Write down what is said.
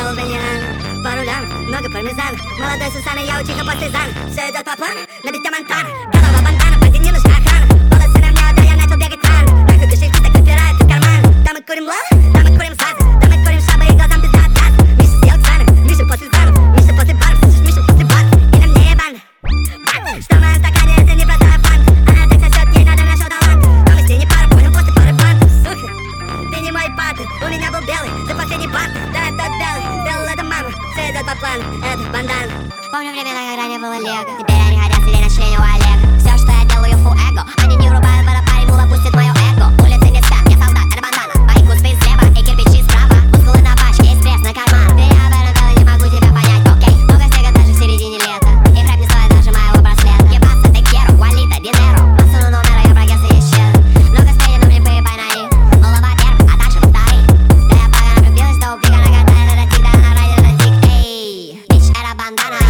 делал Веньян. По рулям, много пармезан. Молодой Сусана, я учиха партизан. Все идет по плану, на бите Монтана. Голова бандана, позади не нужна охрана. Волосы на мне, да я начал бегать рано. Нахуй кошельки так выпирает из кармана. Да мы курим лох, да мы курим зазы. Да мы курим шабы и глазам пизда отказа. Миша съел Ксаны, Миша после занов. Миша после баров, слышишь, Миша после баров. И на мне ебано. Что в моем стакане, это не простая фанта. Она так сосет, ей надо нашел талант. Но мы с ней не пара, понял, после пары фантов. Сука, ты не мой патер. У меня был белый, за последний бартер. Да, тот белый, сделал это мама. Все идет по плану, это бандан. Помню времена, когда не было лего. Теперь они хотят сидеть на члене у Олега. Все, что я делаю, фу эго. Они не врубают водопаде, мула пустит мое эго. Улицы не спят, я солдат, это бандана. Мои кусты слева и кирпичи справа. Мускулы на пачке и стресс на карман. Я белый, не могу тебя понять, окей. Много снега даже в середине лета. И рэп не стоит даже моего браслета. Ебаться, te quiero, Уалита, Динеро. Посуну номера, я прогресса исчез. Много спереди, но мне поебай на них. Голова первых, а дальше вторых. Да я погано влюбилась, то упрыга на гантель, это тик, да на райдер, это тик, эй. Бич, это бандана.